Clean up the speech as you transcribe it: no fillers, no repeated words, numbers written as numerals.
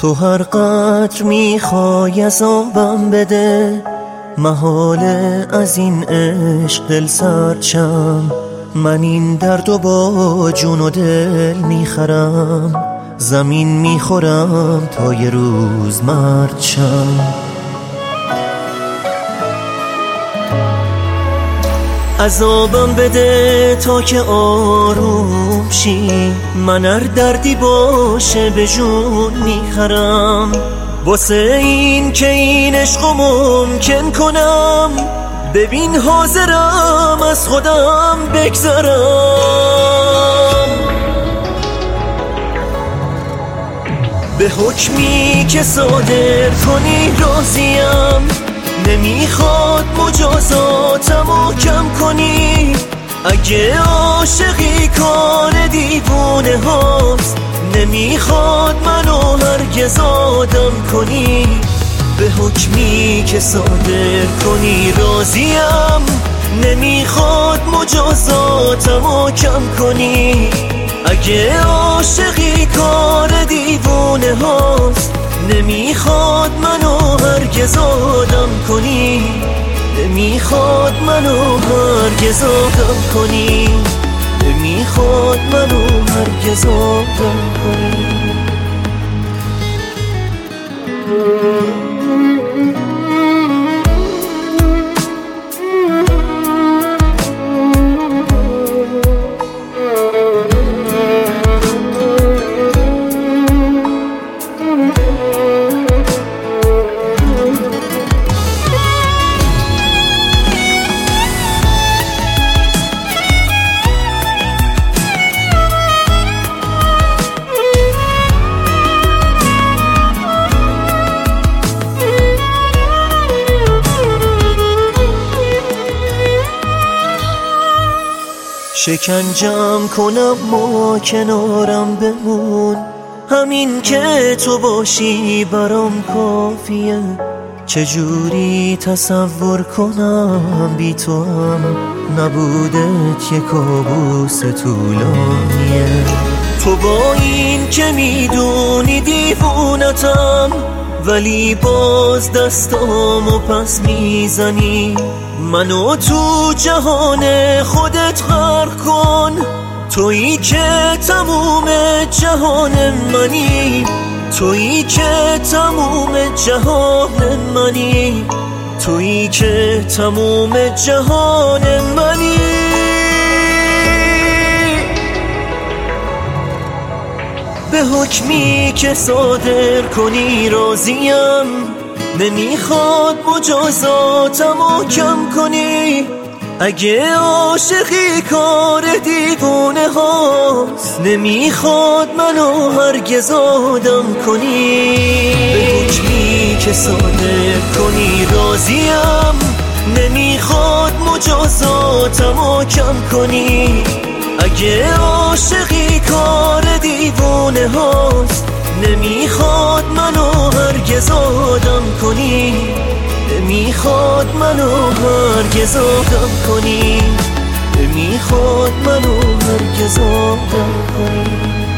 تو هر قدر میخوای عذابم بده، محاله از این عشق دل سرد شم. من این دردو با جون و دل میخرم، زمین میخورم تا یه روز مرد شم. عذابم بده تا که آروم شی، من هر دردی باشه به جون میخرم. واسه این که این عشقو ممکن کنم، ببین حاضرم از خودم بگذرم. به حکمی که صادر کنی راضیم، نمیخواد مجازاتمو کم کنی. اگه عاشقی کار دیوونه هاست، نمیخواد منو هرگز آدم کنی. به حکمی که صادر کنی راضیم، نمیخواد مجازاتمو کم کنی. اگه عاشقی کار دیوونه هاست، نمیخواد منو هرگز آدم کنی. نمیخواد منو هرگز آدم کنی. نمیخواد منو هرگز آدم کنی. شکنجم کنم ما کنارم بمون، همین که تو باشی برام کافیه. چجوری تصور کنم بی تو هم نبودت، یه کابوس طولانیه. تو با این که میدونی دیوونتم، ولی باز دستامو پس میزنی. منو تو جهان خودت غرق کن، تویی که تموم جهان منی. تویی که تموم جهان منی. تویی که تموم جهان منی. به حکمی که صادر کنی راضیم، نمیخواد مجازاتمو کم کنی. اگه عاشقی کار دیوونه هاست، نمیخواد منو هرگز آدم کنی. به حکمی که صادر کنی راضیم، نمیخواد مجازاتمو کم کنی. اگه عاشقی کار دیوونه هاست، نمیخواد منو هرگز آدم کنی. نمیخواد منو هرگز آدم کنی. نمیخواد منو هرگز آدم کنی.